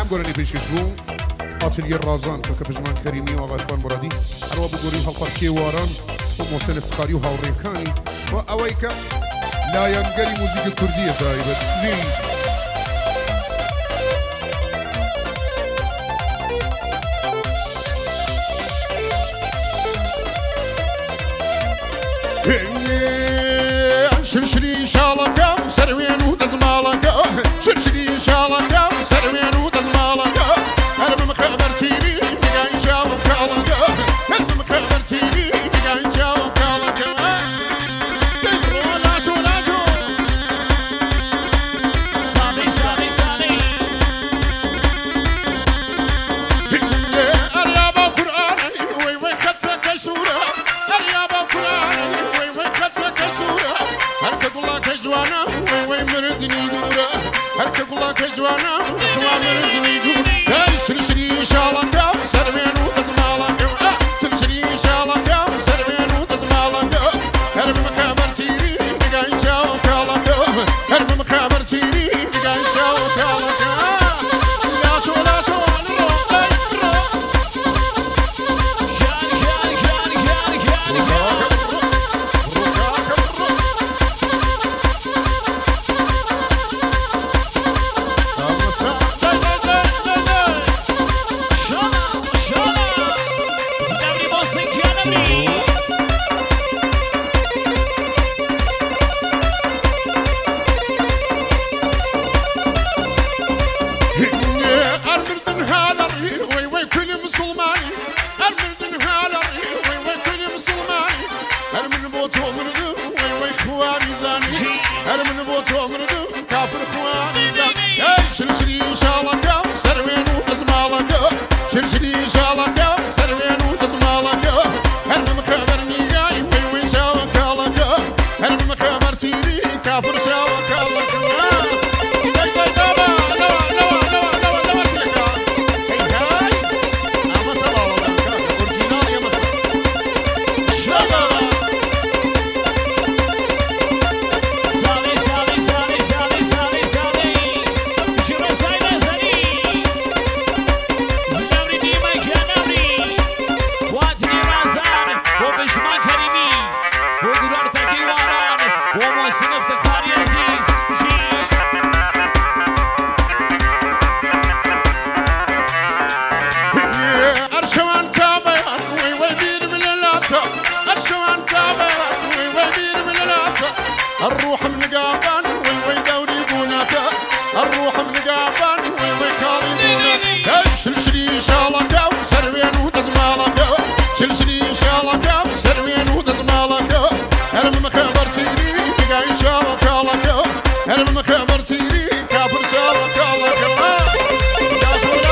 ام قراني بيشكش بو اتلي الرازان كبجمان كريمي وغرفان مرادي اروى بقولي هالفركي واران وموسن افتقاري وهاوريكاني واويك لا ينقري موسيقى كردية دايبت جي شرشري شالك سروين ودزمالك شرشري شالك سروين ودزمالك انا مخبرتيني مقاين شاوك كالك انا مخبرتيني مقاين شاوك كالك شرشري شالك سروين ودزمالك شرشري شالك سروين ودزمالك هرب مخبرتيني مقاين شاوك كالك هرب مخبرتيني مقاين شاوك كالك لا شو لا شو شرشري شالك سروين ودزمالك شرشري شالك سروين ودزمالك هرب مخبرني جاي وين شاوك كالك هرب مخبرتيني كافر شاوك كالك الروح من قابان وي دوري بوناتا الروح من قابان وي خالي بوناتا شلشلي شالك سروين ودزمالك شلشلي شالك سروين ودزمالك انا مخبرتيني مقاين شاوك كالك انا مخبرتيني كافر شاوك كالك